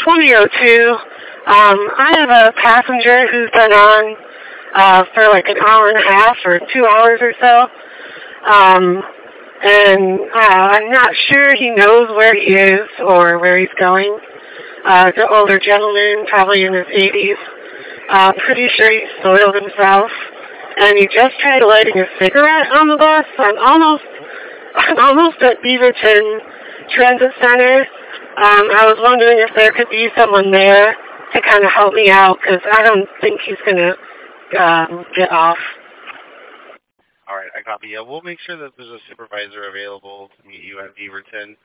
2002. I have a passenger who's been on for like an hour and a half or 2 hours or so. And I'm not sure he knows where he is or where he's going. The older gentleman, probably in his 80s. Pretty sure he soiled himself. And he just tried lighting a cigarette on the bus. I'm almost at Beaverton Transit Center. I was wondering if there could be someone there to kind of help me out, because I don't think he's going to get off. All right, I copy. Yeah, we'll make sure that there's a supervisor available to meet you at Beaverton.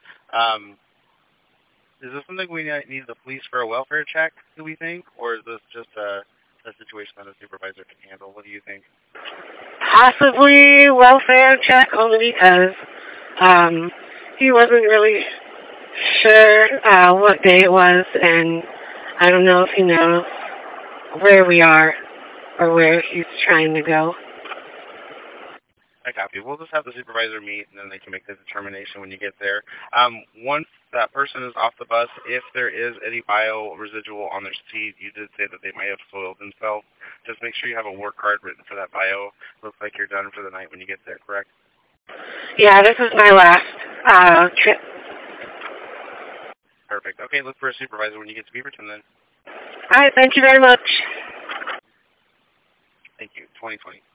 Is this something we need the police for a welfare check, do we think? Or is this just a situation that a supervisor can handle? What do you think? Possibly welfare check, only because he wasn't really sure what day it was, and I don't know if he knows where we are or where he's trying to go. I copy. We'll just have the supervisor meet, and then they can make the determination when you get there. Once that person is off the bus, if there is any bio residual on their seat, you did say that they might have soiled themselves. Just make sure you have a work card written for that bio. Looks like you're done for the night when you get there, correct? Yeah, this is my last trip. Perfect. Okay, look for a supervisor when you get to Beaverton then. All right, thank you very much. Thank you. 2020.